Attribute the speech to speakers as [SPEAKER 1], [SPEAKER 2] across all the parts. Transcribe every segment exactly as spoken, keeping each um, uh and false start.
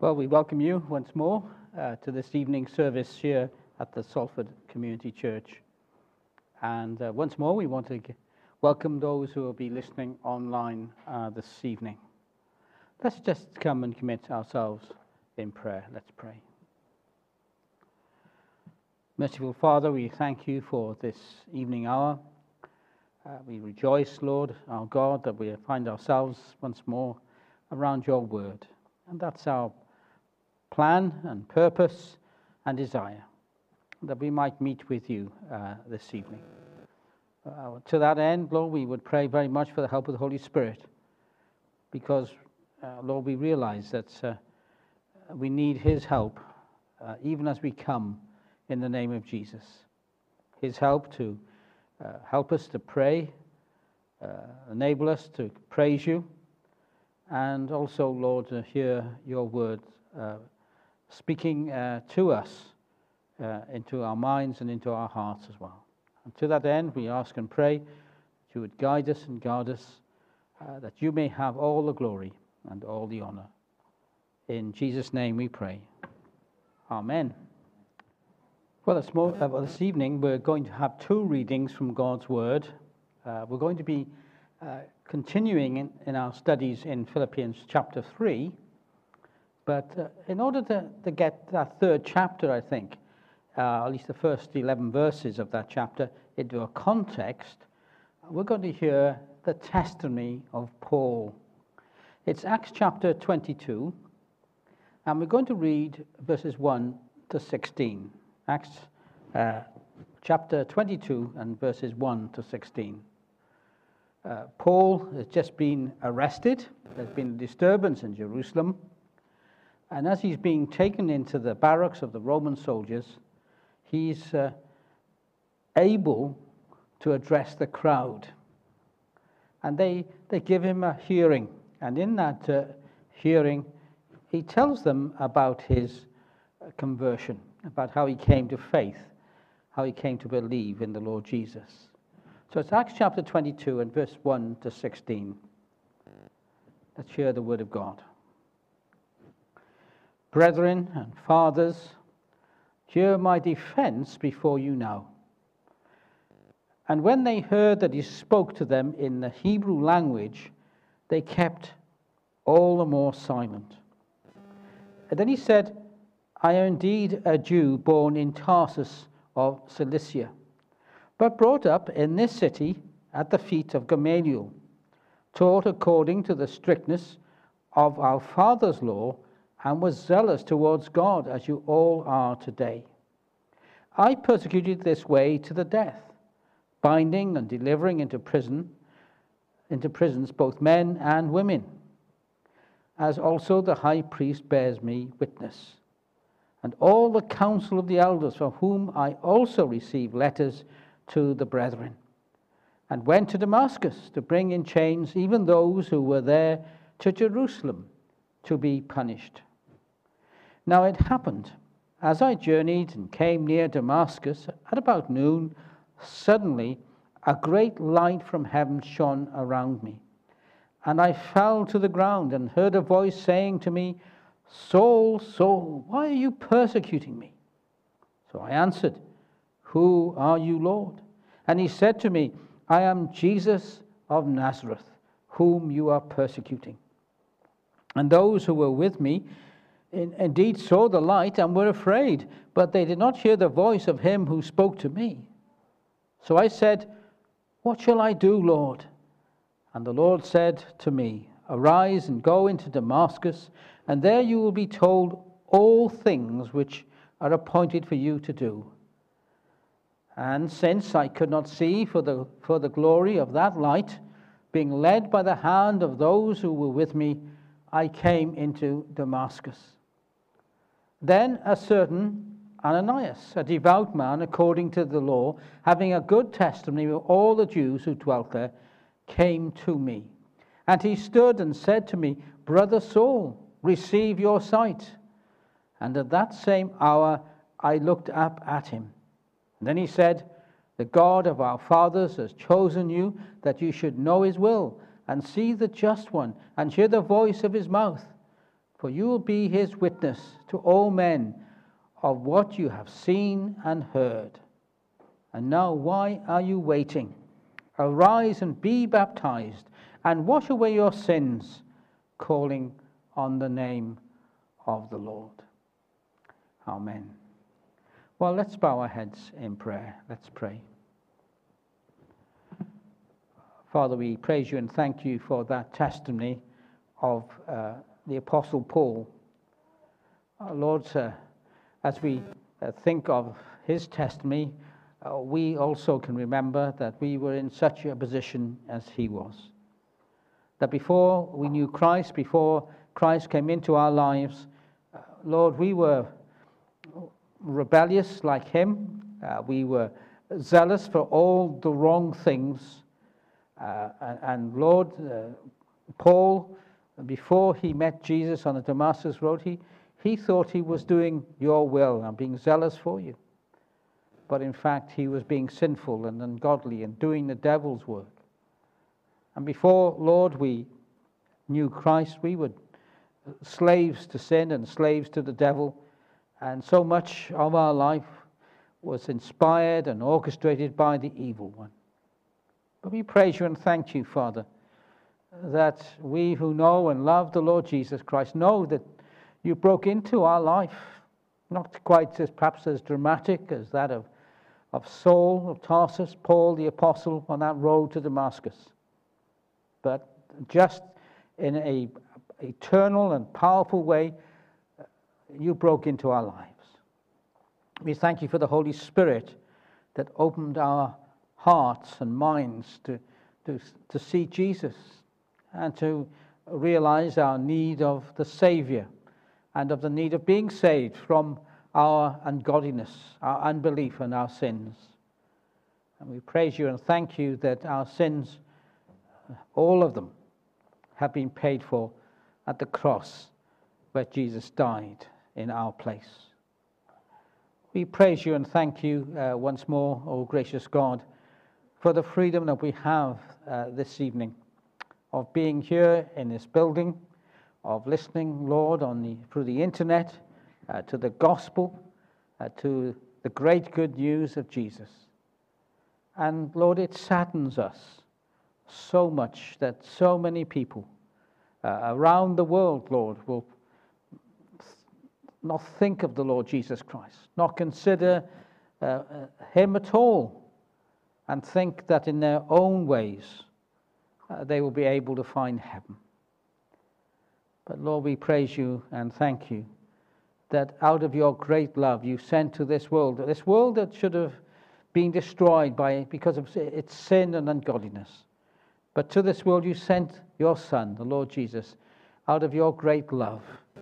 [SPEAKER 1] Well, we welcome you once more uh, to this evening service here at the Salford Community Church. And uh, once more, we want to g- welcome those who will be listening online uh, this evening. Let's just come and commit ourselves in prayer. Let's pray. Merciful Father, we thank you for this evening hour. Uh, we rejoice, Lord, our God, that we find ourselves once more around your word. And that's our plan and purpose and desire, that we might meet with you uh, this evening. Uh, to that end, Lord, we would pray very much for the help of the Holy Spirit, because, uh, Lord, we realize that uh, we need his help, uh, even as we come in the name of Jesus. His help to uh, help us to pray, uh, enable us to praise you, and also, Lord, to hear your word uh, speaking uh, to us uh, into our minds and into our hearts as well. And to that end, we ask and pray that you would guide us and guard us, uh, that you may have all the glory and all the honor. In Jesus' name we pray. Amen. Well, this, mo- uh, well, this evening we're going to have two readings from God's Word. Uh, we're going to be uh, continuing in, in our studies in Philippians chapter three. But uh, in order to, to get that third chapter, I think, uh, at least the first eleven verses of that chapter, into a context, we're going to hear the testimony of Paul. It's Acts chapter twenty-two, and we're going to read verses one to sixteen. Acts uh, chapter twenty-two and verses one to sixteen. Uh, Paul has just been arrested. There's been a disturbance in Jerusalem. And as he's being taken into the barracks of the Roman soldiers, he's uh, able to address the crowd. And they, they give him a hearing. And in that uh, hearing, he tells them about his uh, conversion, about how he came to faith, how he came to believe in the Lord Jesus. So it's Acts chapter twenty-two and verse one to sixteen. Let's hear the word of God. Brethren and fathers, hear my defense before you now. And when they heard that he spoke to them in the Hebrew language, they kept all the more silent. And then he said, I am indeed a Jew born in Tarsus of Cilicia, but brought up in this city at the feet of Gamaliel, taught according to the strictness of our father's law, and was zealous towards God, as you all are today. I persecuted this way to the death, binding and delivering into prison, into prisons both men and women, as also the high priest bears me witness, and all the council of the elders, from whom I also received letters to the brethren, and went to Damascus to bring in chains even those who were there to Jerusalem to be punished. Now it happened, as I journeyed and came near Damascus at about noon, suddenly a great light from heaven shone around me. And I fell to the ground and heard a voice saying to me, Saul, Saul, why are you persecuting me? So I answered, Who are you, Lord? And he said to me, I am Jesus of Nazareth, whom you are persecuting. And those who were with me indeed saw the light and were afraid, but they did not hear the voice of him who spoke to me. So I said, What shall I do, Lord? And the Lord said to me, Arise and go into Damascus, and there you will be told all things which are appointed for you to do. And since I could not see for the, for the glory of that light, being led by the hand of those who were with me, I came into Damascus. Then a certain Ananias, a devout man according to the law, having a good testimony of all the Jews who dwelt there, came to me. And he stood and said to me, Brother Saul, receive your sight. And at that same hour I looked up at him. And then he said, The God of our fathers has chosen you, that you should know his will, and see the just one, and hear the voice of his mouth. for you will be his witness to all men of what you have seen and heard. And now why are you waiting? Arise and be baptized, and wash away your sins, calling on the name of the Lord. Amen. Well, let's bow our heads in prayer. Let's pray. Father, we praise you and thank you for that testimony of uh, the Apostle Paul. Uh, Lord, uh, as we uh, think of his testimony, uh, we also can remember that we were in such a position as he was. That before we knew Christ, before Christ came into our lives, uh, Lord, we were rebellious like him. Uh, we were zealous for all the wrong things. Uh, and, and Lord, uh, Paul, before he met Jesus on the Damascus road, he, he thought he was doing your will and being zealous for you. But in fact, he was being sinful and ungodly and doing the devil's work. And before, Lord, we knew Christ, we were slaves to sin and slaves to the devil. And so much of our life was inspired and orchestrated by the evil one. But we praise you and thank you, Father, that we who know and love the Lord Jesus Christ know that you broke into our life, not quite as perhaps as dramatic as that of, of Saul of Tarsus, Paul the apostle on that road to Damascus, but just in a eternal and powerful way, you broke into our lives. We thank you for the Holy Spirit that opened our hearts and minds to, to, to see Jesus and to realize our need of the Savior and of the need of being saved from our ungodliness, our unbelief, and our sins. And we praise you and thank you that our sins, all of them, have been paid for at the cross where Jesus died in our place. We praise you and thank you uh, once more, O gracious God, for the freedom that we have uh, this evening of being here in this building, of listening, Lord, on the through the internet uh, to the gospel, uh, to the great good news of Jesus. And Lord, it saddens us so much that so many people uh, around the world, Lord, will not think of the Lord Jesus Christ, not consider uh, uh, him at all, and think that in their own ways uh, they will be able to find heaven. But Lord, we praise you and thank you that out of your great love you sent to this world, this world that should have been destroyed by because of its sin and ungodliness. But to this world you sent your Son, the Lord Jesus, out of your great love,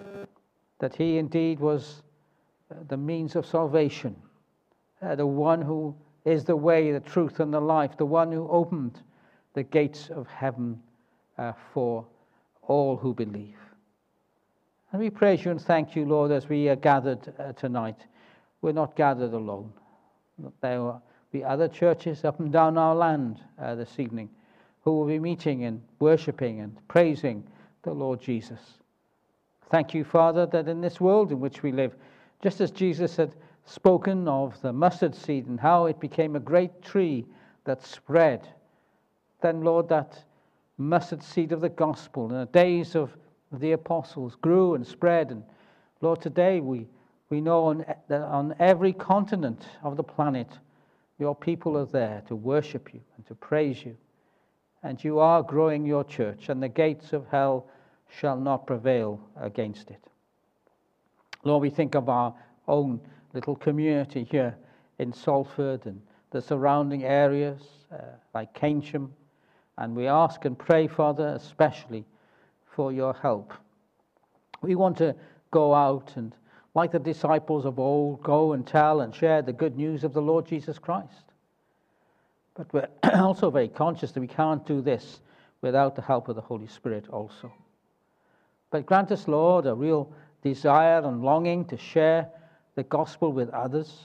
[SPEAKER 1] that he indeed was the means of salvation, uh, the one who is the way, the truth, and the life, the one who opened the gates of heaven uh, for all who believe. And we praise you and thank you, Lord, as we are gathered uh, tonight. We're not gathered alone. There will be other churches up and down our land uh, this evening who will be meeting and worshipping and praising the Lord Jesus. Thank you, Father, that in this world in which we live, just as Jesus had spoken of the mustard seed and how it became a great tree that spread, then, Lord, that mustard seed of the gospel in the days of the apostles grew and spread. And Lord, today we, we know on, that on every continent of the planet, your people are there to worship you and to praise you. And you are growing your church, and the gates of hell shall not prevail against it. Lord, we think of our own little community here in Salford and the surrounding areas uh, like Keynsham, and we ask and pray, Father, especially for your help. We want to go out and, like the disciples of old, go and tell and share the good news of the Lord Jesus Christ. But we're also very conscious that we can't do this without the help of the Holy Spirit also. But grant us, Lord, a real desire and longing to share the gospel with others.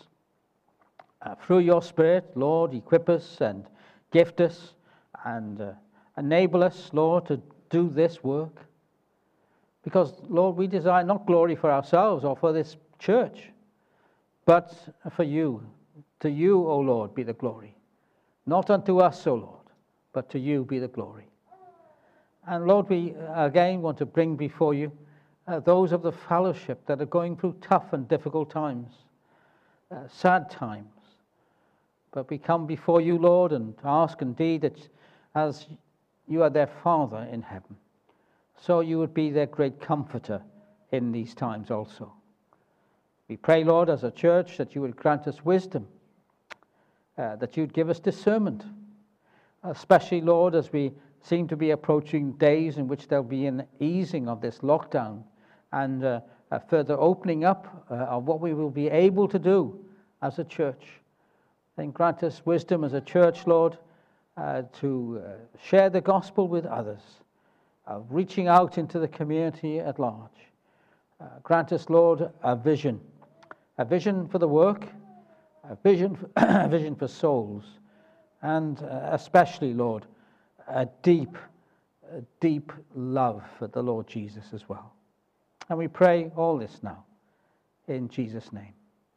[SPEAKER 1] Uh, through your Spirit, Lord, equip us and gift us and uh, enable us, Lord, to do this work. Because, Lord, we desire not glory for ourselves or for this church, but for you. To you, O Lord, be the glory. Not unto us, O Lord, but to you be the glory. And Lord, we again want to bring before you uh, those of the fellowship that are going through tough and difficult times, uh, sad times. But we come before you, Lord, and ask indeed that as you are their Father in heaven, so you would be their great comforter in these times also. We pray, Lord, as a church, that you would grant us wisdom, uh, that you'd give us discernment, especially, Lord, as we seem to be approaching days in which there'll be an easing of this lockdown and uh, a further opening up uh, of what we will be able to do as a church. Then grant us wisdom as a church, Lord, uh, to uh, share the gospel with others, of reaching out into the community at large. Uh, grant us, Lord, a vision, a vision for the work, a vision for, a vision for souls, and uh, especially, Lord, a deep, a deep love for the Lord Jesus as well. And we pray all this now in Jesus' name.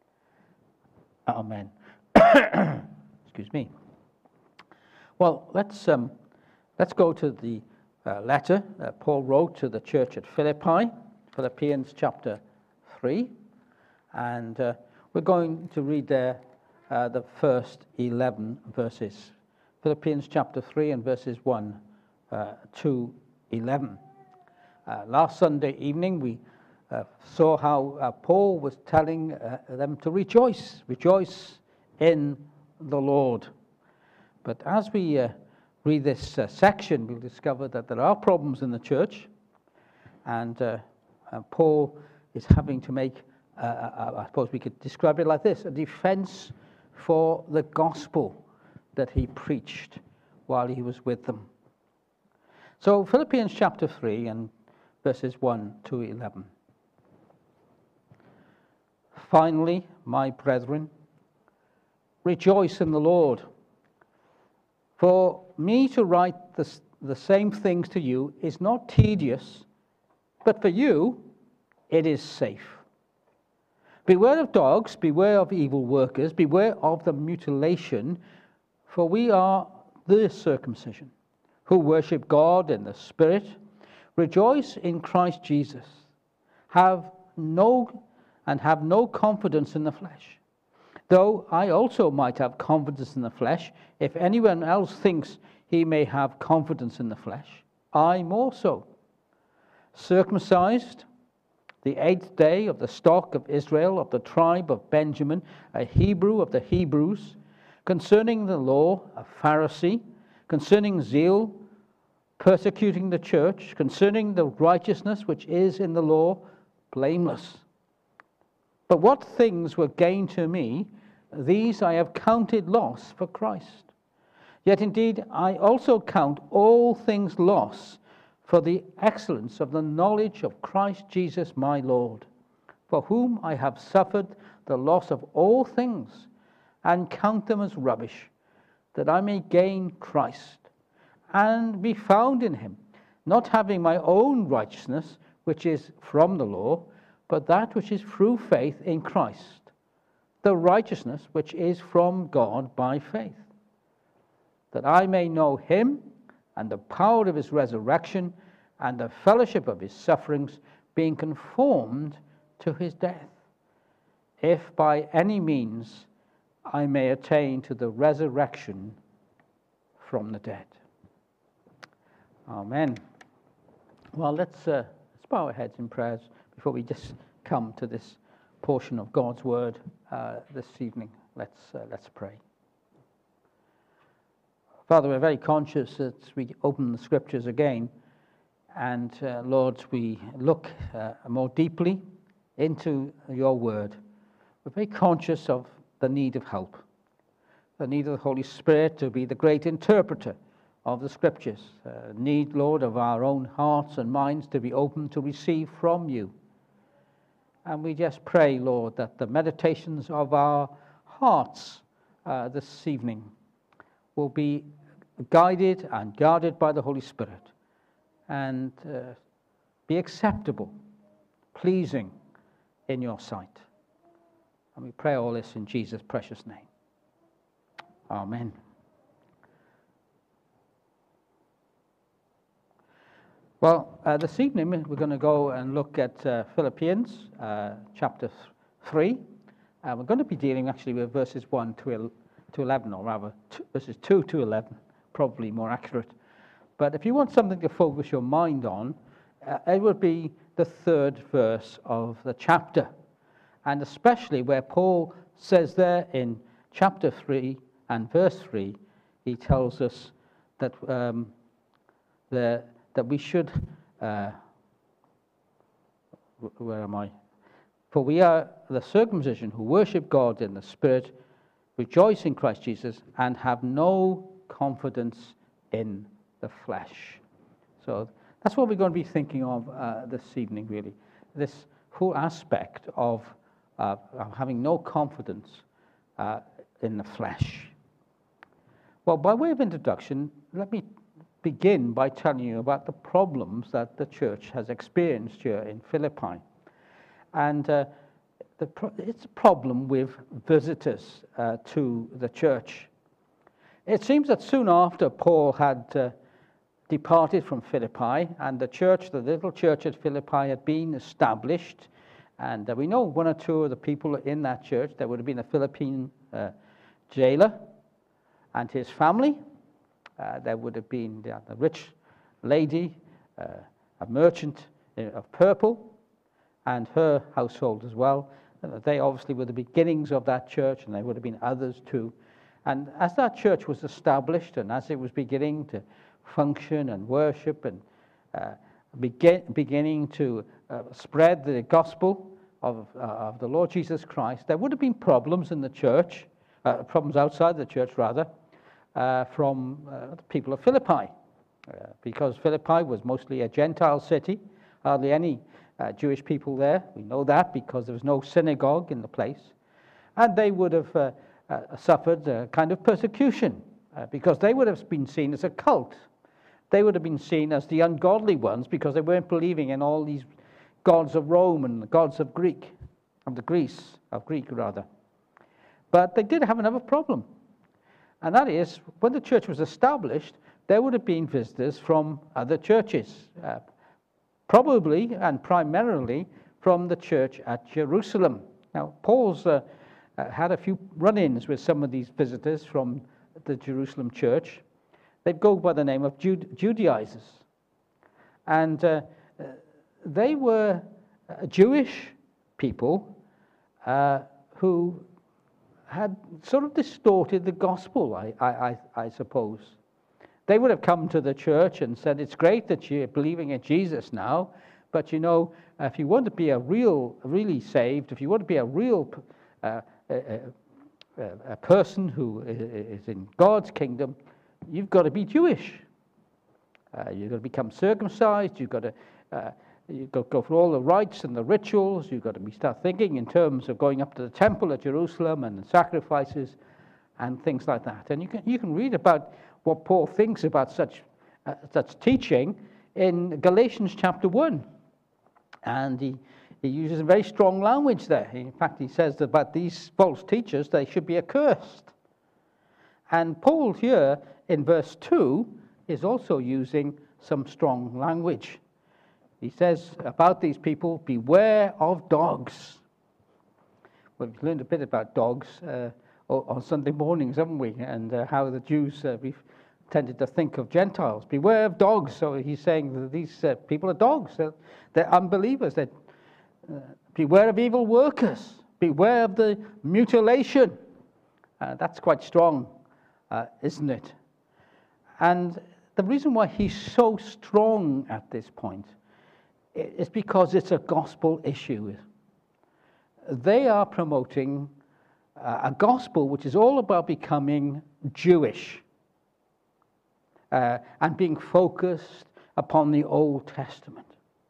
[SPEAKER 1] Amen. Excuse me. Well, let's um, let's go to the uh, letter that Paul wrote to the church at Philippi, Philippians chapter three, and uh, we're going to read there uh, the first eleven verses. Philippians chapter three and verses one uh, to eleven. Uh, last Sunday evening we uh, saw how uh, Paul was telling uh, them to rejoice, rejoice in the Lord. But as we uh, read this uh, section, we'll discover that there are problems in the church, and uh, uh, Paul is having to make, uh, uh, I suppose we could describe it like this, a defense for the gospel that he preached while he was with them. So Philippians chapter three and verses one to eleven. Finally, my brethren, rejoice in the Lord. For me to write the, the same things to you is not tedious, but for you it is safe. Beware of dogs, beware of evil workers, beware of the mutilation, for we are the circumcision, who worship God in the Spirit. Rejoice in Christ Jesus. Have no and have no confidence in the flesh. Though I also might have confidence in the flesh, if anyone else thinks he may have confidence in the flesh, I more so. Circumcised the eighth day of the stock of Israel, of the tribe of Benjamin, a Hebrew of the Hebrews, concerning the law, a Pharisee, concerning zeal, persecuting the church, concerning the righteousness which is in the law, blameless. But what things were gain to me, these I have counted loss for Christ. Yet indeed I also count all things loss for the excellence of the knowledge of Christ Jesus my Lord, for whom I have suffered the loss of all things, and count them as rubbish, that I may gain Christ, and be found in him, not having my own righteousness, which is from the law, but that which is through faith in Christ, the righteousness which is from God by faith, that I may know him and the power of his resurrection and the fellowship of his sufferings, being conformed to his death, if by any means I may attain to the resurrection from the dead. Amen. Well, let's, uh, let's bow our heads in prayers before we just come to this portion of God's word uh, this evening. Let's, uh, let's pray. Father, we're very conscious that we open the scriptures again, and uh, Lord, we look uh, more deeply into your word. We're very conscious of the need of help, the need of the Holy Spirit to be the great interpreter of the scriptures, uh, need, Lord, of our own hearts and minds to be open to receive from you. And we just pray, Lord, that the meditations of our hearts uh, this evening will be guided and guarded by the Holy Spirit, and uh, be acceptable, pleasing in your sight. And we pray all this in Jesus' precious name. Amen. Well, uh, this evening we're going to go and look at uh, Philippians uh, chapter three. Uh, we're going to be dealing actually with verses one to eleven, or rather two, verses two to eleven, probably more accurate. But if you want something to focus your mind on, uh, it would be the third verse of the chapter. And especially where Paul says there in chapter three and verse three, he tells us that um, the that we should, uh, where am I? For we are the circumcision who worship God in the Spirit, rejoice in Christ Jesus, and have no confidence in the flesh. So that's what we're going to be thinking of uh, this evening, really. This whole aspect of, uh, of having no confidence uh, in the flesh. Well, by way of introduction, let me begin by telling you about the problems that the church has experienced here in Philippi. And uh, the pro- it's a problem with visitors uh, to the church. It seems that soon after Paul had uh, departed from Philippi, and the church, the little church at Philippi, had been established, and uh, we know one or two of the people in that church. There would have been a Philippine uh, jailer and his family. Uh, there would have been the, the rich lady, uh, a merchant of purple, and her household as well. Uh, they obviously were the beginnings of that church, and there would have been others too. And as that church was established, and as it was beginning to function and worship, and uh, begin, beginning to uh, spread the gospel of, uh, of the Lord Jesus Christ, there would have been problems in the church, uh, problems outside the church rather, Uh, from uh, the people of Philippi, uh, because Philippi was mostly a Gentile city, hardly any uh, Jewish people there. We know that because there was no synagogue in the place, and they would have uh, uh, suffered a kind of persecution uh, because they would have been seen as a cult. They would have been seen as the ungodly ones because they weren't believing in all these gods of Rome and the gods of Greek, of the Greece, of Greek rather. But they did have another problem. And that is, when the church was established, there would have been visitors from other churches, uh, probably and primarily from the church at Jerusalem. Now, Paul's uh, uh, had a few run-ins with some of these visitors from the Jerusalem church. They go by the name of Jude- Judaizers. And uh, they were uh, Jewish people uh, who had sort of distorted the gospel, I, I, I suppose. They would have come to the church and said, it's great that you're believing in Jesus now, but you know, if you want to be a real, really saved, if you want to be a real uh, a, a, a person who is in God's kingdom, you've got to be Jewish. Uh, you've got to become circumcised, you've got to uh, You've got to go through all the rites and the rituals. You've got to be start thinking in terms of going up to the temple at Jerusalem and the sacrifices and things like that. And you can you can read about what Paul thinks about such uh, such teaching in Galatians chapter one, and he he uses very strong language there. In fact, he says that about these false teachers, they should be accursed. And Paul here in verse two is also using some strong language. He says about these people, beware of dogs. Well, we've learned a bit about dogs uh, on Sunday mornings, haven't we? And uh, how the Jews, uh, we've tended to think of Gentiles. Beware of dogs. So he's saying that these uh, people are dogs. They're, they're unbelievers. They're, uh, beware of evil workers. Beware of the mutilation. Uh, that's quite strong, uh, isn't it? And the reason why he's so strong at this point is because it's a gospel issue. They are promoting a gospel which is all about becoming Jewish uh, and being focused upon the Old Testament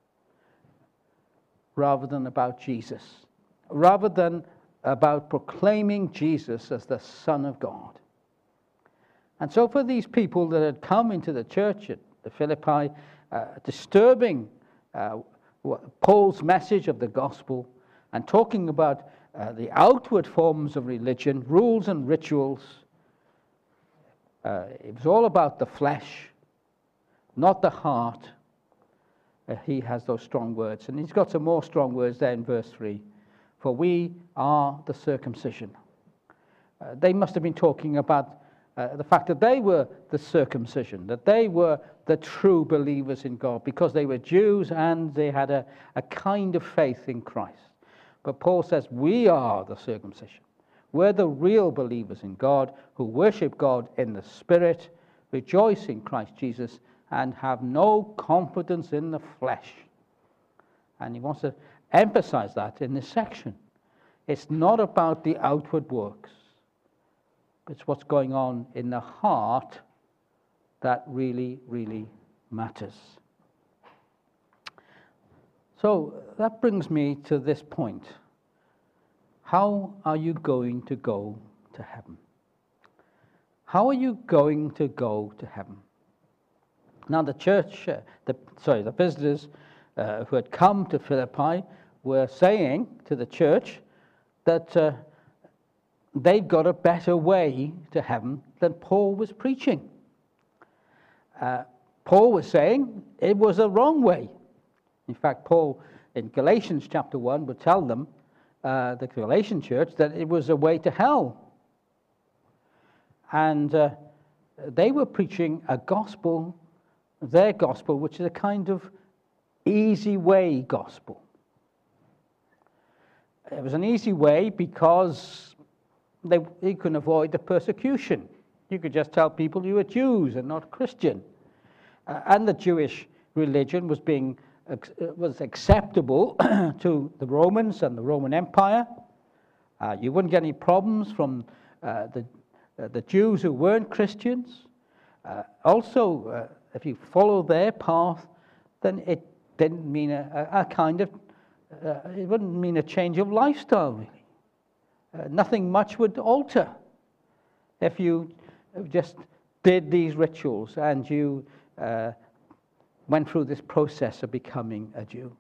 [SPEAKER 1] rather than about Jesus, rather than about proclaiming Jesus as the Son of God. And so for these people that had come into the church at the Philippi, uh, disturbing uh, Paul's message of the gospel and talking about uh, the outward forms of religion, rules and rituals. Uh, it was all about the flesh, not the heart. Uh, he has those strong words. And he's got some more strong words there in verse three. For we are the circumcision. Uh, they must have been talking about uh, the fact that they were the circumcision, that they were the true believers in God, because they were Jews and they had a, a kind of faith in Christ. But Paul says we are the circumcision. We're the real believers in God, who worship God in the Spirit, rejoice in Christ Jesus, and have no confidence in the flesh. And he wants to emphasize that in this section. It's not about the outward works. It's what's going on in the heart that really, really matters. So that brings me to this point. How are you going to go to heaven? How are you going to go to heaven? Now the church, uh, the, sorry, the visitors uh, who had come to Philippi were saying to the church that uh, they've got a better way to heaven than Paul was preaching. Uh, Paul was saying it was a wrong way. In fact, Paul in Galatians chapter one would tell them, uh, the Galatian church, that it was a way to hell. And uh, they were preaching a gospel, their gospel, which is a kind of easy way gospel. It was an easy way because they, they couldn't avoid the persecution. You could just tell people you were Jews and not Christian. Uh, and the Jewish religion was being uh, was acceptable to the Romans and the Roman Empire. Uh, you wouldn't get any problems from uh, the uh, the Jews who weren't Christians. Uh, also, uh, if you follow their path, then it didn't mean a, a, a kind of uh, it wouldn't mean a change of lifestyle, really. Uh, nothing much would alter if you just did these rituals and you uh, went through this process of becoming a Jew.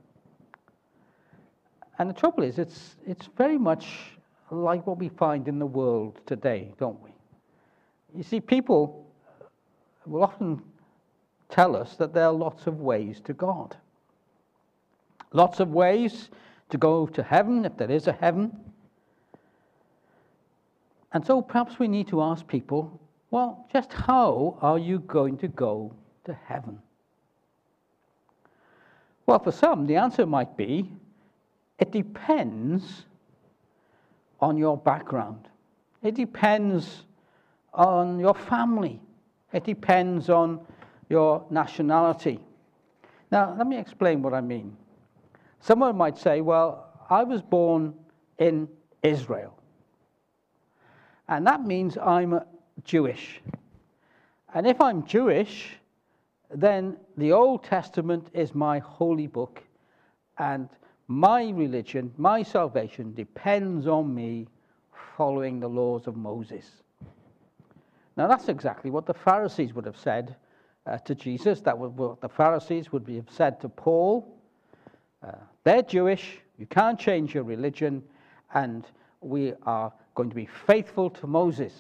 [SPEAKER 1] And the trouble is, it's it's very much like what we find in the world today, don't we? You see, people will often tell us that there are lots of ways to God. Lots of ways to go to heaven, if there is a heaven. And so perhaps we need to ask people, well, just how are you going to go to heaven? Well, for some, the answer might be, it depends on your background. It depends on your family. It depends on your nationality. Now, let me explain what I mean. Someone might say, well, I was born in Israel. And that means I'm Jewish. And if I'm Jewish, then the Old Testament is my holy book, and my religion, my salvation depends on me following the laws of Moses. Now that's exactly what the Pharisees would have said uh, to Jesus. That was what the Pharisees would have said to Paul. Uh, they're Jewish, you can't change your religion, and we are going to be faithful to Moses.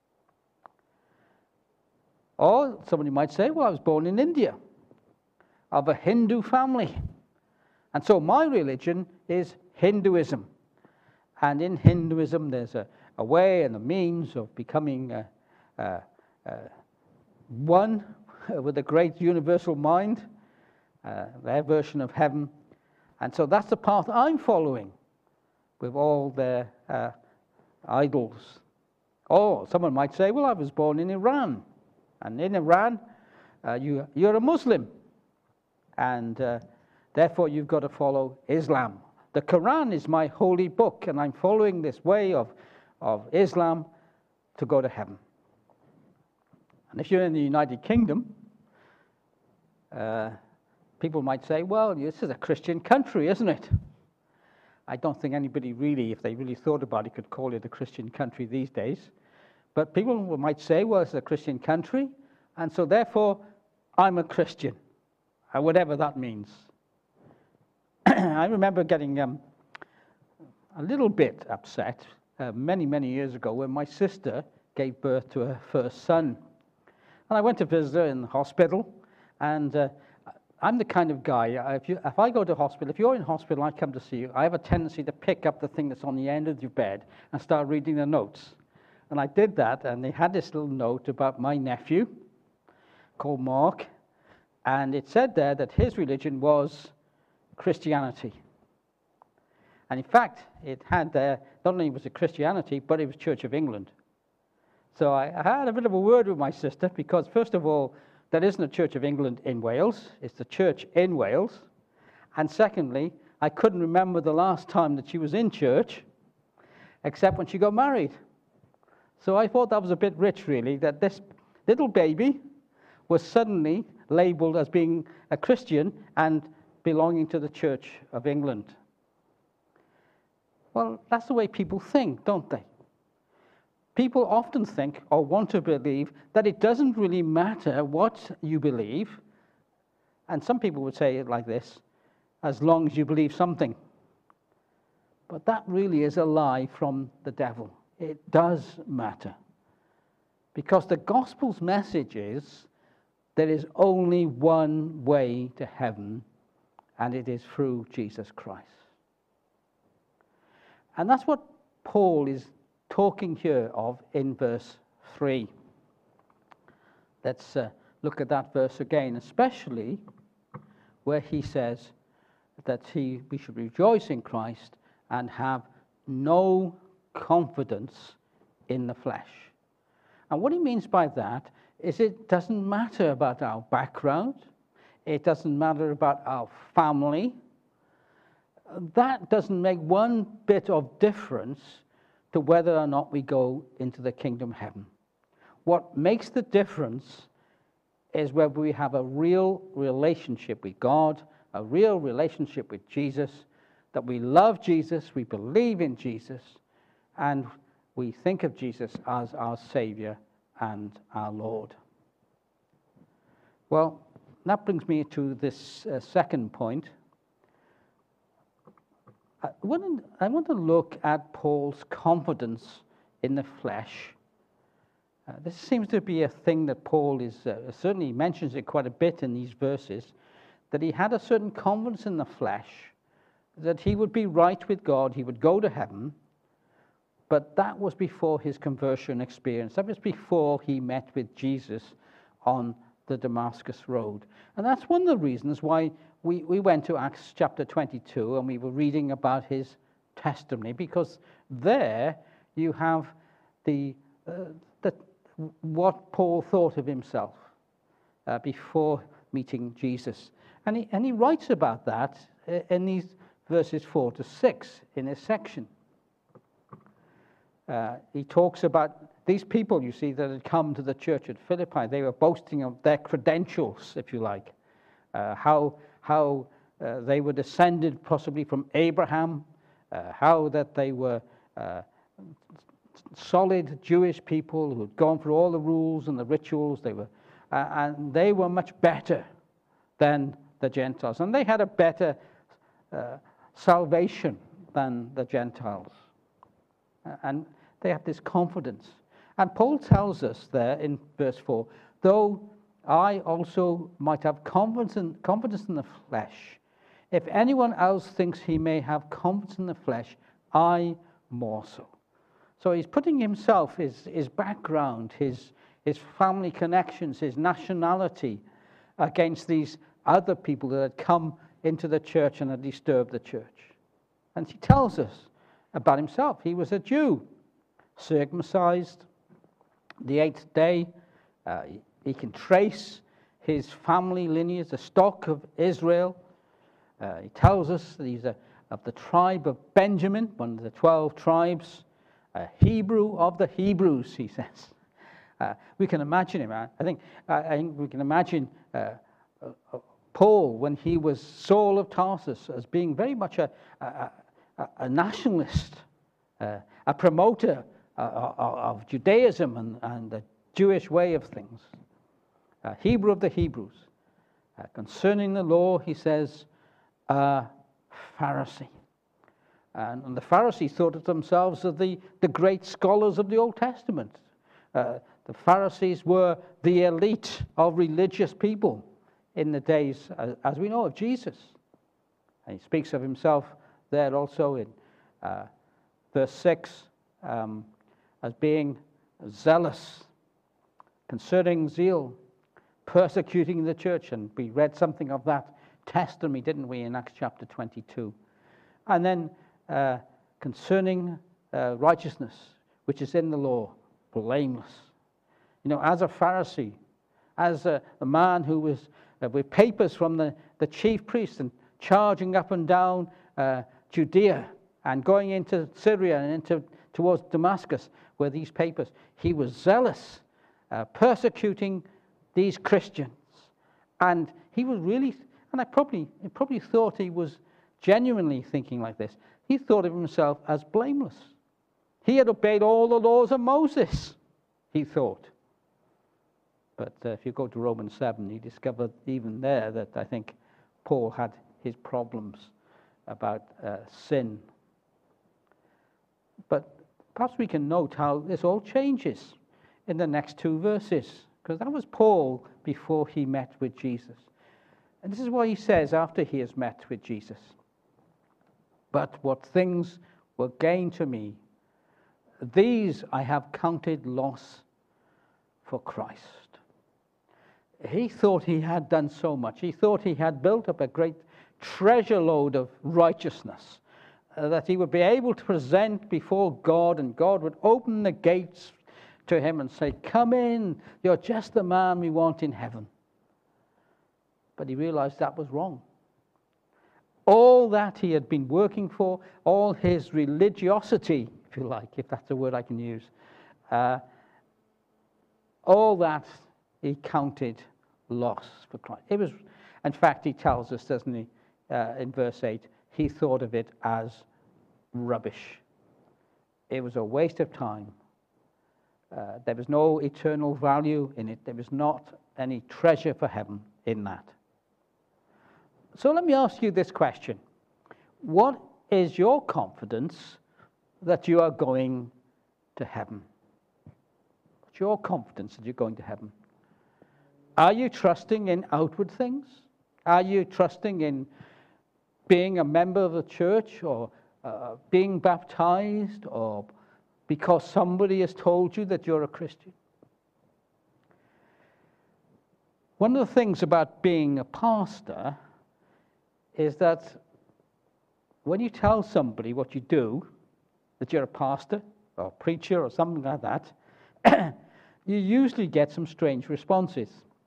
[SPEAKER 1] Or somebody might say, well, I was born in India, of a Hindu family. And so my religion is Hinduism. And in Hinduism, there's a, a way and a means of becoming uh, uh, uh, one with a great universal mind, uh, their version of heaven. And so that's the path I'm following with all their uh, idols. Or someone might say, well, I was born in Iran. And in Iran, uh, you, you're a Muslim. And uh, therefore, you've got to follow Islam. The Quran is my holy book, and I'm following this way of, of Islam to go to heaven. And if you're in the United Kingdom, uh, people might say, well, this is a Christian country, isn't it? I don't think anybody really, if they really thought about it, could call it a Christian country these days. But people might say, well, it's a Christian country, and so therefore, I'm a Christian, whatever that means. I remember getting um, a little bit upset uh, many, many years ago when my sister gave birth to her first son. And I went to visit her in the hospital, and uh, I'm the kind of guy, uh, if, you, if I go to hospital, if you're in hospital and I come to see you, I have a tendency to pick up the thing that's on the end of your bed and start reading the notes. And I did that, and they had this little note about my nephew called Mark, and it said there that his religion was Christianity. And in fact, it had there, not only was it Christianity, but it was Church of England. So I, I had a bit of a word with my sister, because first of all, there isn't a Church of England in Wales. It's the church in Wales. And secondly, I couldn't remember the last time that she was in church, except when she got married. So I thought that was a bit rich, really, that this little baby was suddenly labeled as being a Christian and belonging to the Church of England. Well, that's the way people think, don't they? People often think or want to believe that it doesn't really matter what you believe, and some people would say it like this, as long as you believe something. But that really is a lie from the devil. It does matter. Because the gospel's message is there is only one way to heaven, and it is through Jesus Christ. And that's what Paul is talking here of in verse three. Let's uh, look at that verse again, especially where he says that he, we should rejoice in Christ and have no confidence in the flesh. And what he means by that is it doesn't matter about our background, it doesn't matter about our family. That doesn't make one bit of difference to whether or not we go into the kingdom of heaven. What makes the difference is whether we have a real relationship with God, a real relationship with Jesus, that we love Jesus, we believe in Jesus, and we think of Jesus as our Savior and our Lord. Well, that brings me to this uh, second point. I want, to, I want to look at Paul's confidence in the flesh. Uh, this seems to be a thing that Paul is, uh, certainly mentions it quite a bit in these verses, that he had a certain confidence in the flesh, that he would be right with God, he would go to heaven, but that was before his conversion experience. That was before he met with Jesus on the Damascus Road. And that's one of the reasons why We, we went to Acts chapter twenty-two and we were reading about his testimony, because there you have the, uh, the what Paul thought of himself uh, before meeting Jesus. And he, and he writes about that in these verses four to six in this section. Uh, he talks about these people, you see, that had come to the church at Philippi. They were boasting of their credentials, if you like, uh, how how uh, they were descended possibly from Abraham, uh, how that they were uh, solid Jewish people who had gone through all the rules and the rituals. They were, uh, and they were much better than the Gentiles, and they had a better uh, salvation than the Gentiles, uh, and they had this confidence. And Paul tells us there in verse four, though I also might have confidence in, confidence in the flesh. If anyone else thinks he may have confidence in the flesh, I more so. So he's putting himself, his, his background, his, his family connections, his nationality against these other people that had come into the church and had disturbed the church. And he tells us about himself. He was a Jew, circumcised the eighth day. Uh, He can trace his family lineage, the stock of Israel. Uh, he tells us that he's a, of the tribe of Benjamin, one of the twelve tribes, a Hebrew of the Hebrews, he says. Uh, we can imagine him. I think, I think we can imagine uh, uh, Paul when he was Saul of Tarsus as being very much a, a, a, a nationalist, uh, a promoter uh, of Judaism and, and the Jewish way of things. Uh, Hebrew of the Hebrews. Uh, concerning the law, he says, a Pharisee. And, and the Pharisees thought of themselves as the, the great scholars of the Old Testament. Uh, the Pharisees were the elite of religious people in the days, uh, as we know, of Jesus. And he speaks of himself there also in uh, verse six um, as being zealous, concerning zeal, persecuting the church. And we read something of that testimony, didn't we, in Acts chapter twenty-two. And then uh, concerning uh, righteousness, which is in the law, blameless. You know, as a Pharisee, as a, a man who was uh, with papers from the, the chief priest and charging up and down uh, Judea and going into Syria and into towards Damascus with these papers, he was zealous, uh, persecuting these Christians. And he was really, and I probably, I probably thought he was genuinely thinking like this. He thought of himself as blameless. He had obeyed all the laws of Moses, he thought. But uh, if you go to Romans seven, you discover even there that I think Paul had his problems about uh, sin. But perhaps we can note how this all changes in the next two verses, because that was Paul before he met with Jesus. And this is what he says after he has met with Jesus. But what things were gain to me, these I have counted loss for Christ. He thought he had done so much. He thought he had built up a great treasure load of righteousness uh, that he would be able to present before God, and God would open the gates to him and say, "Come in, you're just the man we want in heaven." But he realized that was wrong. All that he had been working for, all his religiosity, if you like, if that's a word I can use, uh, all that he counted loss for Christ. It was, in fact, he tells us, doesn't he, uh, in verse eight, he thought of it as rubbish. It was a waste of time. Uh, there was no eternal value in it. There was not any treasure for heaven in that. So let me ask you this question. What is your confidence that you are going to heaven? What's your confidence that you're going to heaven? Are you trusting in outward things? Are you trusting in being a member of the church, or uh, being baptized, or because somebody has told you that you're a Christian? One of the things about being a pastor is that when you tell somebody what you do, that you're a pastor or a preacher or something like that, you usually get some strange responses.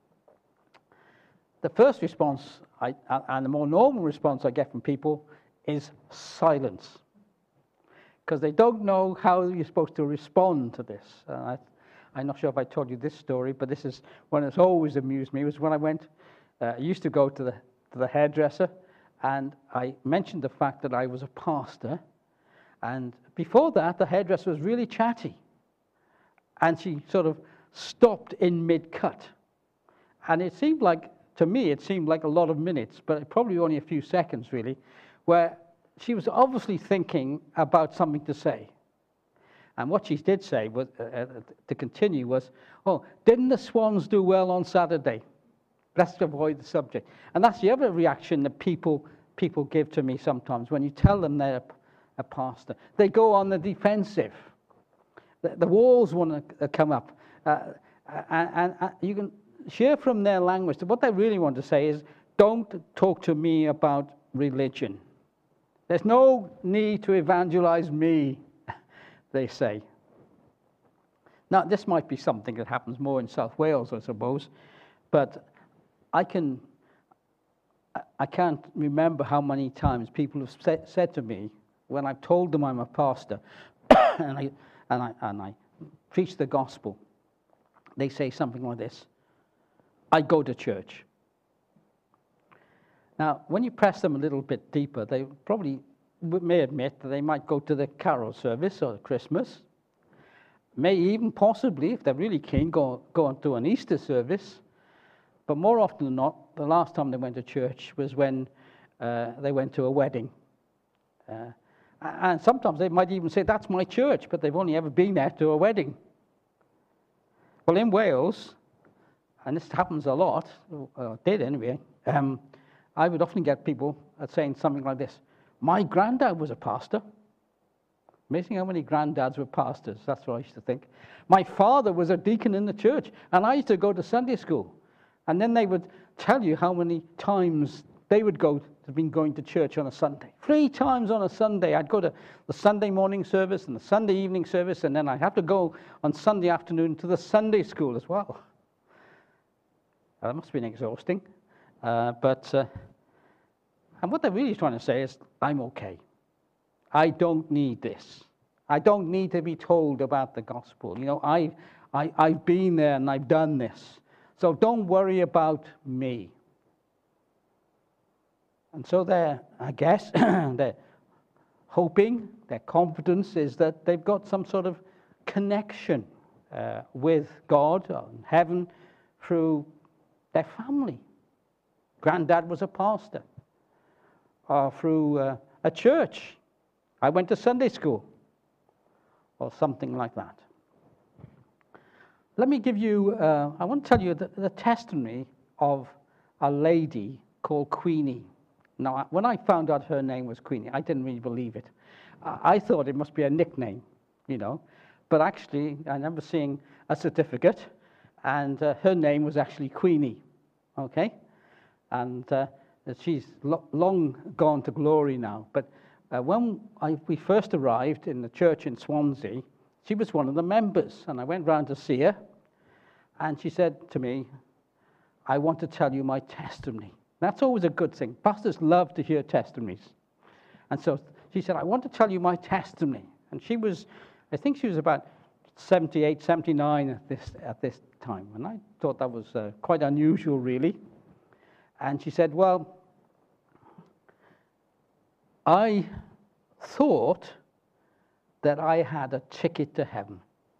[SPEAKER 1] The first response, I, and the more normal response I get from people, is silence. Because they don't know how you're supposed to respond to this. Uh, I, I'm not sure if I told you this story, but this is one that's always amused me. It was when I went, uh, I used to go to the, to the hairdresser, and I mentioned the fact that I was a pastor. And before that, the hairdresser was really chatty. And she sort of stopped in mid-cut. And it seemed like, to me, it seemed like a lot of minutes, but probably only a few seconds, really, where she was obviously thinking about something to say. And what she did say, was, uh, to continue, was, "Oh, didn't the Swans do well on Saturday?" Let's avoid the subject. And that's the other reaction that people people give to me sometimes when you tell them they're a, a pastor. They go on the defensive. The, the walls want to come up. Uh, and, and, and you can hear from their language that what they really want to say is, "Don't talk to me about religion. There's no need to evangelize me," they say. Now, this might be something that happens more in South Wales, I suppose, but I can, I can't remember how many times people have said, said to me, when I've told them I'm a pastor, and I and I and I preach the gospel, they say something like this: "I go to church." Now, when you press them a little bit deeper, they probably may admit that they might go to the carol service or Christmas, may even possibly, if they're really keen, go, go on to an Easter service. But more often than not, the last time they went to church was when uh, they went to a wedding Uh, and sometimes they might even say, that's my church, but they've only ever been there to a wedding. Well, in Wales, and this happens a lot, or did anyway, um, I would often get people saying something like this: my granddad was a pastor. Amazing how many granddads were pastors. That's what I used to think. My father was a deacon in the church, and I used to go to Sunday school. And then they would tell you how many times they would go, have been going to church on a Sunday. Three times on a Sunday. I'd go to the Sunday morning service and the Sunday evening service, and then I'd have to go on Sunday afternoon to the Sunday school as well. That must have been exhausting. Uh, but, uh, and what they're really trying to say is, I'm okay. I don't need this. I don't need to be told about the gospel. You know, I, I, I've been there and I've done this. So don't worry about me. And so they're, I guess, they're hoping, their confidence is that they've got some sort of connection uh, with God and heaven through their family. Granddad was a pastor. Or through uh, a church. I went to Sunday school, or something like that. Let me give you, uh, I want to tell you the, the testimony of a lady called Queenie. Now, when I found out her name was Queenie, I didn't really believe it. I, I thought it must be a nickname, you know. But actually, I remember seeing a certificate, and uh, her name was actually Queenie, okay? And uh, she's lo- long gone to glory now, but Uh, when I, we first arrived in the church in Swansea, she was one of the members, and I went round to see her, and she said to me, I want to tell you my testimony. That's always a good thing. Pastors love to hear testimonies. And so she said, I want to tell you my testimony. And she was, I think she was about seventy-eight, seventy-nine at this, at this time, and I thought that was uh, quite unusual, really. And she said, well, I thought that I had a ticket to heaven.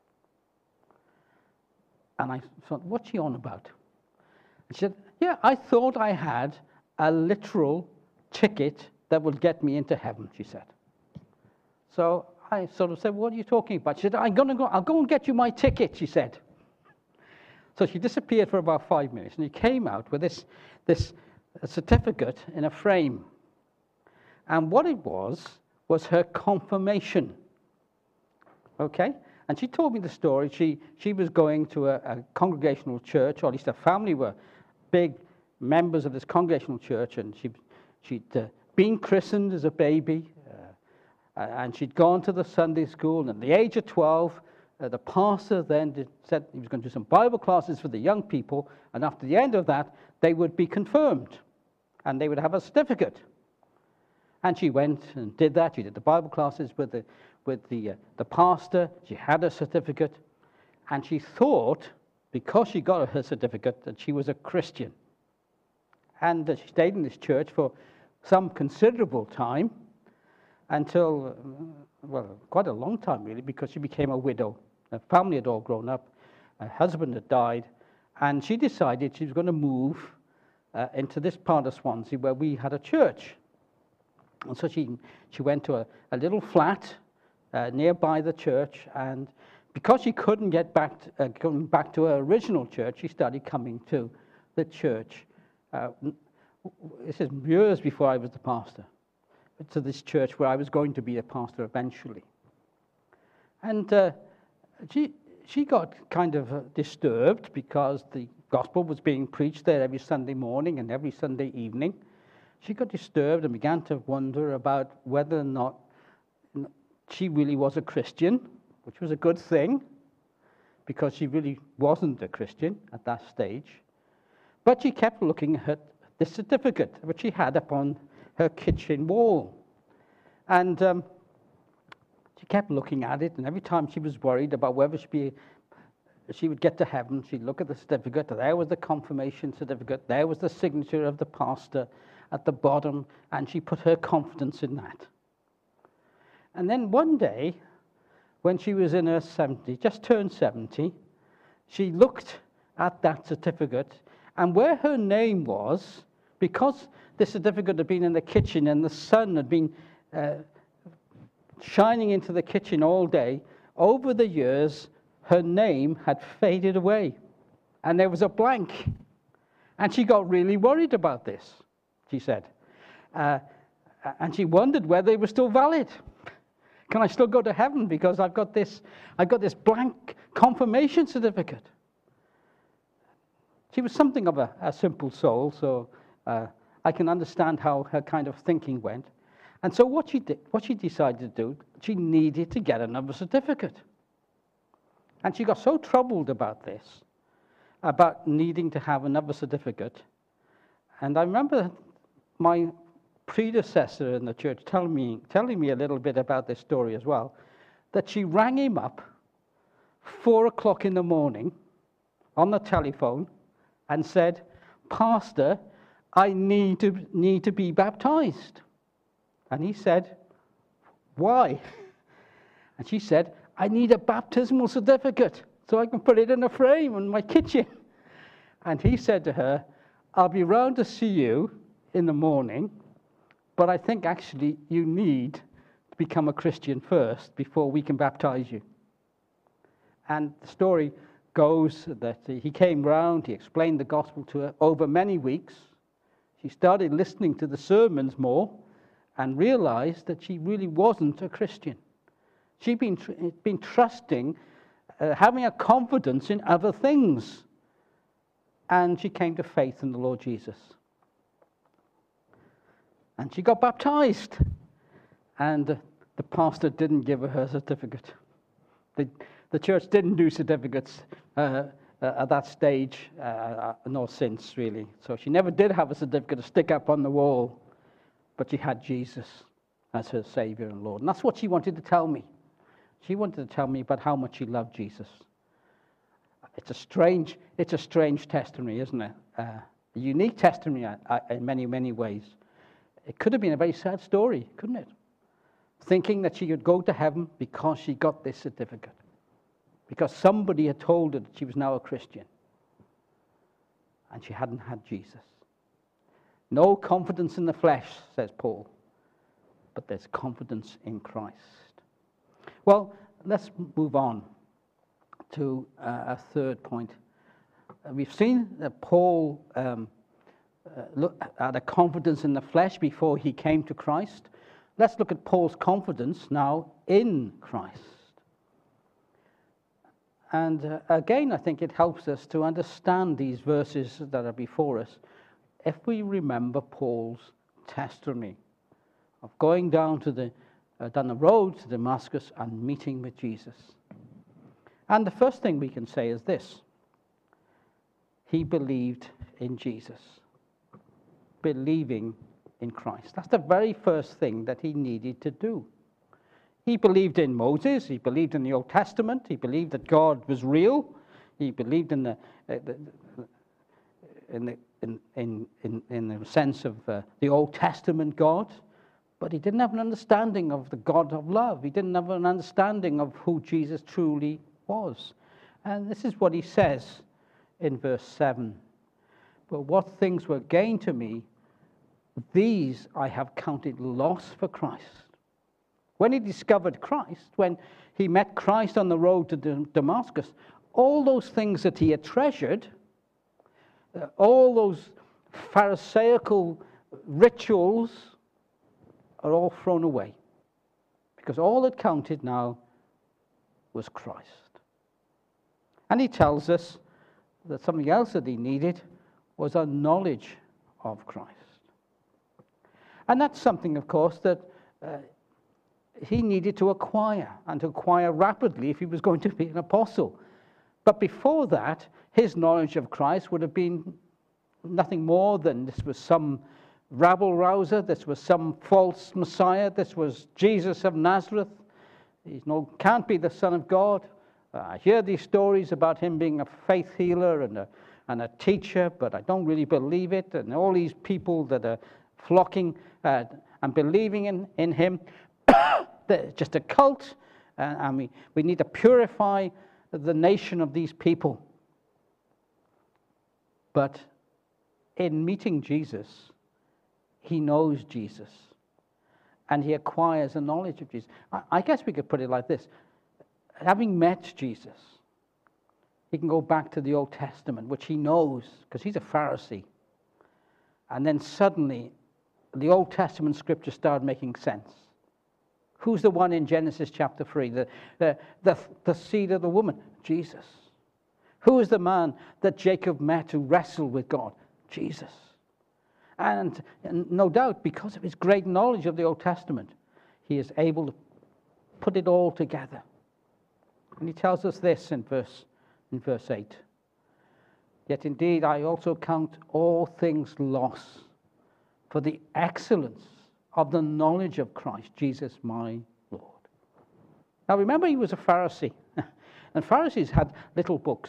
[SPEAKER 1] And I thought, what's she on about? And she said, yeah, I thought I had a literal ticket that would get me into heaven, she said. So I sort of said, what are you talking about? She said, I'm gonna go, I'll go and get you my ticket, she said. So she disappeared for about five minutes, and she came out with this, this certificate in a frame. And what it was, was her confirmation. Okay? And she told me the story. She, she was going to a, a congregational church, or at least her family were big members of this congregational church, and she, she'd uh, been christened as a baby, uh, and she'd gone to the Sunday school, and at the age of twelve, uh, the pastor then did, said he was going to do some Bible classes for the young people, and after the end of that, they would be confirmed, and they would have a certificate. And she went and did that. She did the Bible classes with the with the uh, the pastor. She had a certificate, and she thought, because she got her certificate, that she was a Christian. And uh, she stayed in this church for some considerable time, until, uh, well, quite a long time really, because she became a widow. Her family had all grown up. Her husband had died, and she decided she was going to move uh, into this part of Swansea where we had a church. And so she, she went to a, a little flat uh, nearby the church, and because she couldn't get back to, uh, going back to her original church, she started coming to the church. Uh, this is years before I was the pastor, to this church where I was going to be a pastor eventually. And uh, she, she got kind of uh, disturbed because the gospel was being preached there every Sunday morning and every Sunday evening. She got disturbed and began to wonder about whether or not she really was a Christian, which was a good thing, because she really wasn't a Christian at that stage. But she kept looking at the certificate, which she had upon her kitchen wall. And um, she kept looking at it, and every time she was worried about whether she'd be, she would get to heaven, she'd look at the certificate. There was the confirmation certificate. There was the signature of the pastor at the bottom, and she put her confidence in that. And then one day, when she was in her seventies, just turned seventy, she looked at that certificate, and where her name was, because the certificate had been in the kitchen and the sun had been uh, shining into the kitchen all day, over the years, her name had faded away. And there was a blank. And she got really worried about this, she said. Uh, and she wondered whether it was still valid. Can I still go to heaven because I've got this, I've got this blank confirmation certificate? She was something of a, a simple soul, so uh, I can understand how her kind of thinking went. And so what she did, what she decided to do, she needed to get another certificate. And she got so troubled about this, about needing to have another certificate. And I remember my predecessor in the church telling me, telling me a little bit about this story as well, that she rang him up four o'clock in the morning on the telephone and said, "Pastor, I need to need to be baptized." And he said, "Why?" And she said, "I need a baptismal certificate so I can put it in a frame in my kitchen." And he said to her, "I'll be round to see you in the morning, but I think actually you need to become a Christian first before we can baptize you." And the story goes that he came round, he explained the gospel to her over many weeks. She started listening to the sermons more and realized that she really wasn't a Christian. She'd been, tr- been trusting, uh, having a confidence in other things. And she came to faith in the Lord Jesus. And she got baptized. And uh, the pastor didn't give her her certificate. The, the church didn't do certificates uh, uh, at that stage, uh, uh, nor since, really. So she never did have a certificate to stick up on the wall. But she had Jesus as her Savior and Lord. And that's what she wanted to tell me. She wanted to tell me about how much she loved Jesus. It's a strange, it's a strange testimony, isn't it? Uh, a unique testimony uh, in many, many ways. It could have been a very sad story, couldn't it? Thinking that she could go to heaven because she got this certificate. Because somebody had told her that she was now a Christian. And she hadn't had Jesus. No confidence in the flesh, says Paul, but there's confidence in Christ. Well, let's move on to uh, a third point. Uh, we've seen that Paul um, uh, looked at a confidence in the flesh before he came to Christ. Let's look at Paul's confidence now in Christ. And uh, again, I think it helps us to understand these verses that are before us if we remember Paul's testimony of going down to the uh, down the road to Damascus and meeting with Jesus. And the first thing we can say is this: he believed in Jesus, believing in Christ. That's the very first thing that he needed to do. He believed in Moses. He believed in the Old Testament. He believed that God was real. He believed in the, uh, the in the In, in, in, in the sense of uh, the Old Testament God, but he didn't have an understanding of the God of love. He didn't have an understanding of who Jesus truly was. And this is what he says in verse seven. "But what things were gain to me, these I have counted loss for Christ." When he discovered Christ, when he met Christ on the road to Damascus, all those things that he had treasured, Uh, all those Pharisaical rituals are all thrown away. Because all that counted now was Christ. And he tells us that something else that he needed was a knowledge of Christ. And that's something, of course, that uh, he needed to acquire, and to acquire rapidly if he was going to be an apostle. But before that, his knowledge of Christ would have been nothing more than this was some rabble-rouser, this was some false Messiah, this was Jesus of Nazareth. He no, can't be the Son of God. Uh, I hear these stories about him being a faith healer and a, and a teacher, but I don't really believe it. And all these people that are flocking uh, and believing in, in him, they're just a cult, and, and we, we need to purify the nation of these people. But in meeting Jesus, he knows Jesus. and he acquires a knowledge of Jesus. I, I guess we could put it like this. Having met Jesus, he can go back to the Old Testament, which he knows, because he's a Pharisee. And then suddenly, the Old Testament scriptures start making sense. Who's the one in Genesis chapter three? The, the, the, the seed of the woman? Jesus. Who is the man that Jacob met who wrestled with God? Jesus. And, and no doubt, because of his great knowledge of the Old Testament, he is able to put it all together. And he tells us this in verse, in verse eight. Yet indeed I also count all things loss for the excellence of the knowledge of Christ Jesus my Lord. Now remember, he was a Pharisee. And Pharisees had little books.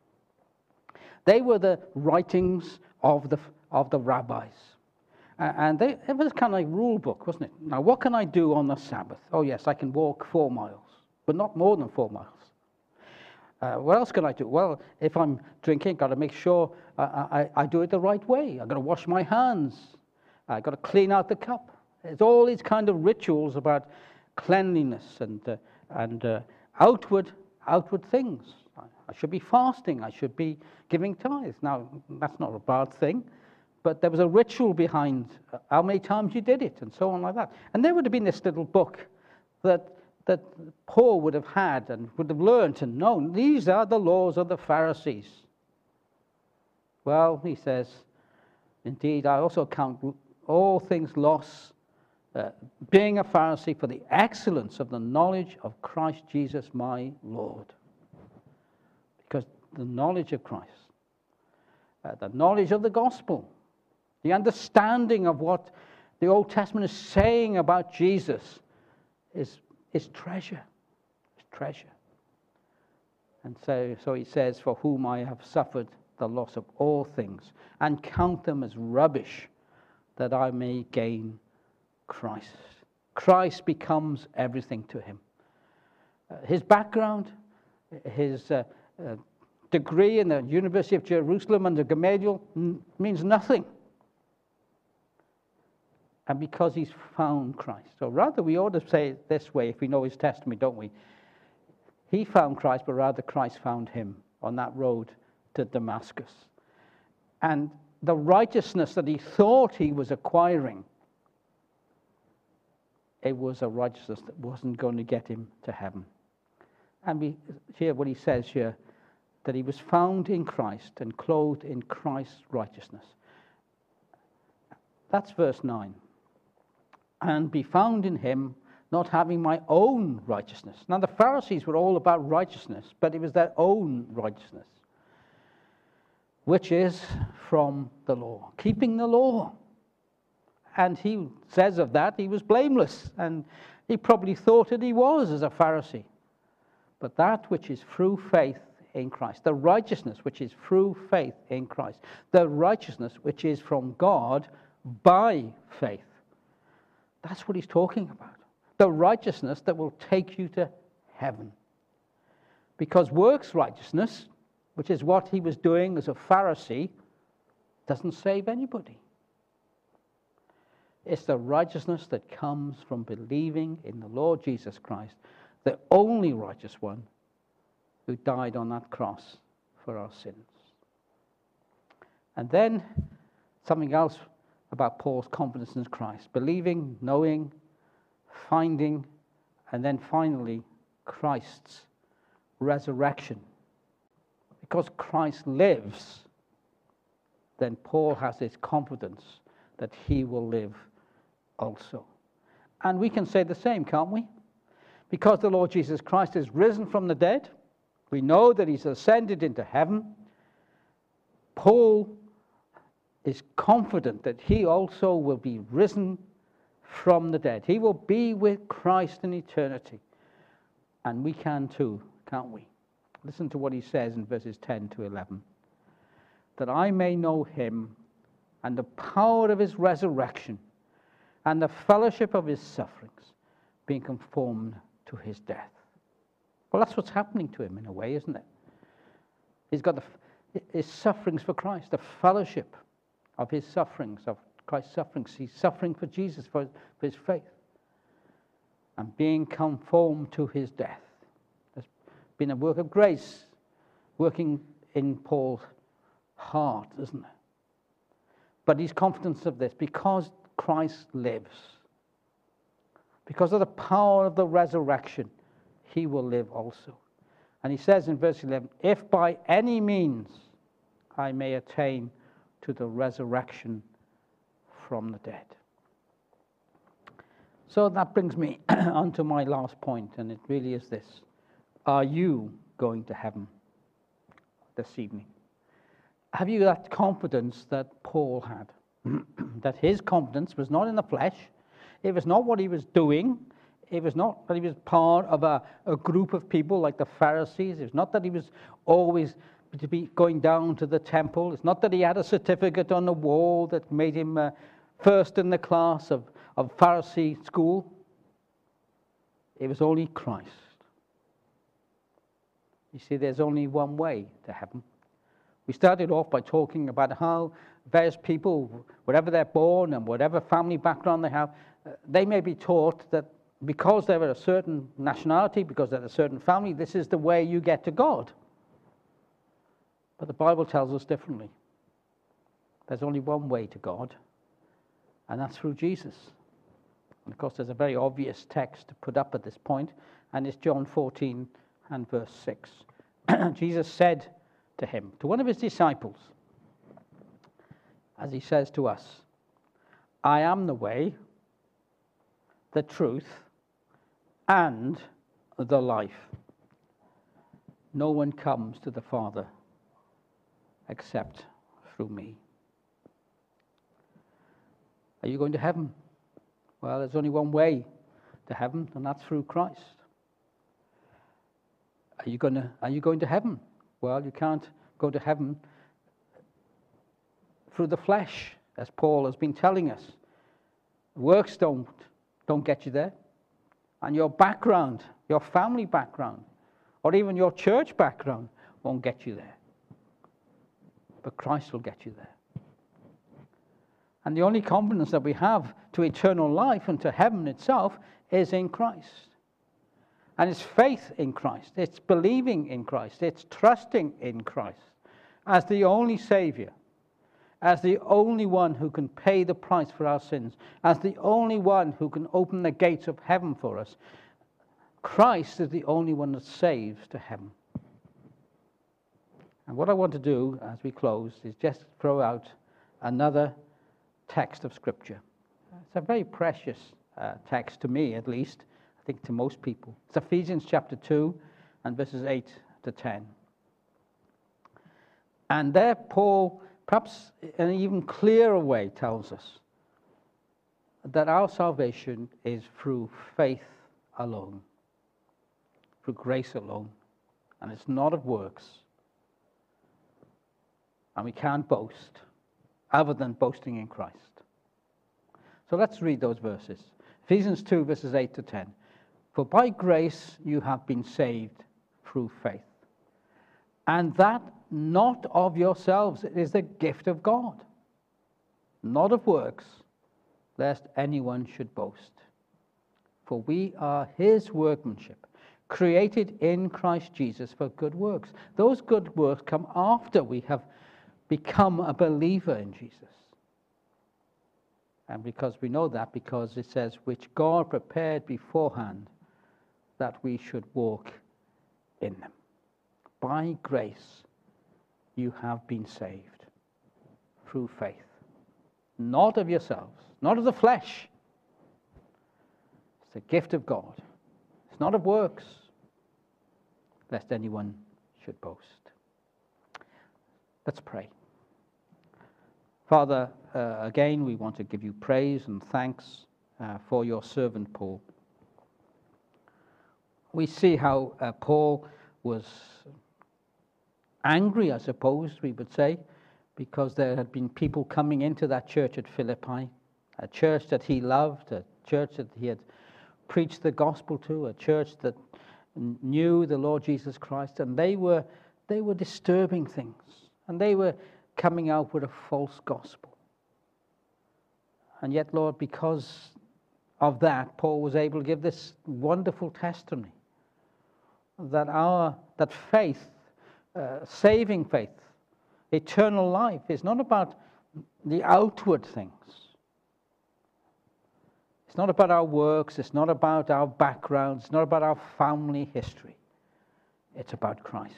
[SPEAKER 1] They were the writings of the, of the rabbis. Uh, and they, it was kind of like a rule book, wasn't it? Now, what can I do on the Sabbath? Oh, yes, I can walk four miles, but not more than four miles. Uh, what else can I do? Well, if I'm drinking, I've got to make sure I, I, I do it the right way. I've got to wash my hands. I've got to clean out the cup. There's all these kind of rituals about cleanliness and, uh, and uh, outward, outward things. I should be fasting. I should be giving tithes. Now, that's not a bad thing, but there was a ritual behind how many times you did it and so on like that. And there would have been this little book that that Paul would have had and would have learned and known. These are the laws of the Pharisees. Well, he says, indeed, I also count all things loss, uh, being a Pharisee, for the excellence of the knowledge of Christ Jesus my Lord. Because the knowledge of Christ, uh, the knowledge of the gospel, the understanding of what the Old Testament is saying about Jesus is is treasure. It's treasure. And so, so he says, for whom I have suffered the loss of all things, and count them as rubbish, that I may gain Christ. Christ becomes everything to him. Uh, his background, his uh, uh, degree in the University of Jerusalem under Gamaliel n- means nothing. And because he's found Christ. Or rather, we ought to say it this way, if we know his testimony, don't we? He found Christ, but rather Christ found him on that road to Damascus. And the righteousness that he thought he was acquiring, it was a righteousness that wasn't going to get him to heaven. And we hear what he says here, that he was found in Christ and clothed in Christ's righteousness. That's verse nine. And be found in him, not having my own righteousness. Now the Pharisees were all about righteousness, but it was their own righteousness, which is from the law, keeping the law. And he says of that, he was blameless, and he probably thought that he was as a Pharisee. But that which is through faith in Christ, the righteousness which is through faith in Christ, the righteousness which is from God by faith. That's what he's talking about. The righteousness that will take you to heaven. Because works righteousness, which is what he was doing as a Pharisee, doesn't save anybody. It's the righteousness that comes from believing in the Lord Jesus Christ, the only righteous one who died on that cross for our sins. And then something else about Paul's confidence in Christ. Believing, knowing, finding, and then finally, Christ's resurrection. Because Christ lives, then Paul has this confidence that he will live also. And we can say the same, can't we? Because the Lord Jesus Christ is risen from the dead, we know that he's ascended into heaven. Paul is confident that he also will be risen from the dead. He will be with Christ in eternity. And we can too, can't we? Listen to what he says in verses ten to eleven. That I may know him and the power of his resurrection and the fellowship of his sufferings, being conformed to his death. Well, that's what's happening to him in a way, isn't it? He's got the, his sufferings for Christ, the fellowship of his sufferings, of Christ's sufferings. He's suffering for Jesus, for, for his faith. and being conformed to his death. There's been a work of grace working in Paul's heart, isn't it? But he's confident of this because Christ lives. Because of the power of the resurrection, he will live also. And he says in verse eleven, if by any means I may attain to the resurrection from the dead. So that brings me on to my last point, and it really is this. Are you going to heaven this evening? Have you that confidence that Paul had? That his confidence was not in the flesh. It was not what he was doing. It was not that he was part of a, a group of people like the Pharisees. It's not that he was always to be going down to the temple. It's not that he had a certificate on the wall that made him uh, first in the class of, of Pharisee school. It was only Christ. You see, there's only one way to heaven. We started off by talking about how various people, wherever they're born and whatever family background they have, uh, they may be taught that because they're a certain nationality, because they're a certain family, this is the way you get to God. But the Bible tells us differently. There's only one way to God, and that's through Jesus. And of course, there's a very obvious text to put up at this point, and it's John fourteen and verse six. Jesus said to him, to one of his disciples, as he says to us, I am the way, the truth, and the life. No one comes to the Father except through me. Are you going to heaven? Well, there's only one way to heaven, and that's through Christ. Are you going to, are you going to heaven? Well, you can't go to heaven through the flesh, as Paul has been telling us. Works don't, don't get you there. And your background, your family background, or even your church background won't get you there. But Christ will get you there. And the only confidence that we have to eternal life and to heaven itself is in Christ. And it's faith in Christ. It's believing in Christ. It's trusting in Christ as the only Savior, as the only one who can pay the price for our sins, as the only one who can open the gates of heaven for us. Christ is the only one that saves to heaven. And what I want to do as we close is just throw out another text of Scripture. It's a very precious uh, text to me, at least. I think to most people. It's Ephesians chapter two and verses eight to ten. And there Paul, perhaps in an even clearer way, tells us that our salvation is through faith alone, through grace alone, and it's not of works. And we can't boast other than boasting in Christ. So let's read those verses. Ephesians two, verses eight to ten. For by grace you have been saved through faith. And that not of yourselves, it is the gift of God, not of works, lest anyone should boast. For we are his workmanship, created in Christ Jesus for good works. Those good works come after we have become a believer in Jesus. And because we know that, because it says, which God prepared beforehand that we should walk in them. By grace you have been saved through faith. Not of yourselves, not of the flesh. It's the gift of God. It's not of works, lest anyone should boast. Let's pray. Father, uh, again, we want to give you praise and thanks uh, for your servant Paul. We see how uh, Paul was angry, I suppose we would say, because there had been people coming into that church at Philippi, a church that he loved, a church that he had preached the gospel to, a church that knew the Lord Jesus Christ, and they were they were disturbing things, and they were coming out with a false gospel. And yet, Lord, because of that, Paul was able to give this wonderful testimony that our that faith, uh, saving faith, eternal life, is not about the outward things. It's not about our works. It's not about our backgrounds. It's not about our family history. It's about Christ.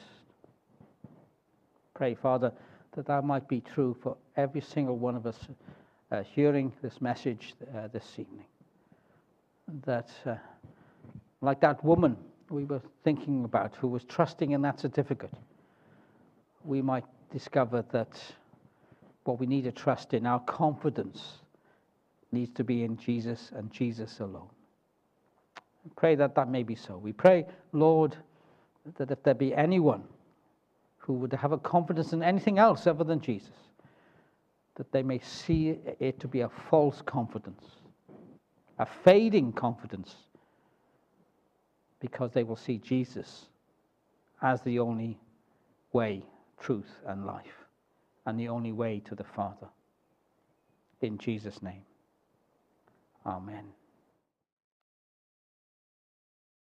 [SPEAKER 1] Pray, Father, that that might be true for every single one of us uh, hearing this message uh, this evening. That, uh, like that woman we were thinking about who was trusting in that certificate, we might discover that what we need to trust in, our confidence, needs to be in Jesus and Jesus alone. We pray that that may be so. We pray, Lord, that if there be anyone who would have a confidence in anything else other than Jesus, that they may see it to be a false confidence, a fading confidence, because they will see Jesus as the only way, truth, and life, and the only way to the Father. In Jesus' name, amen.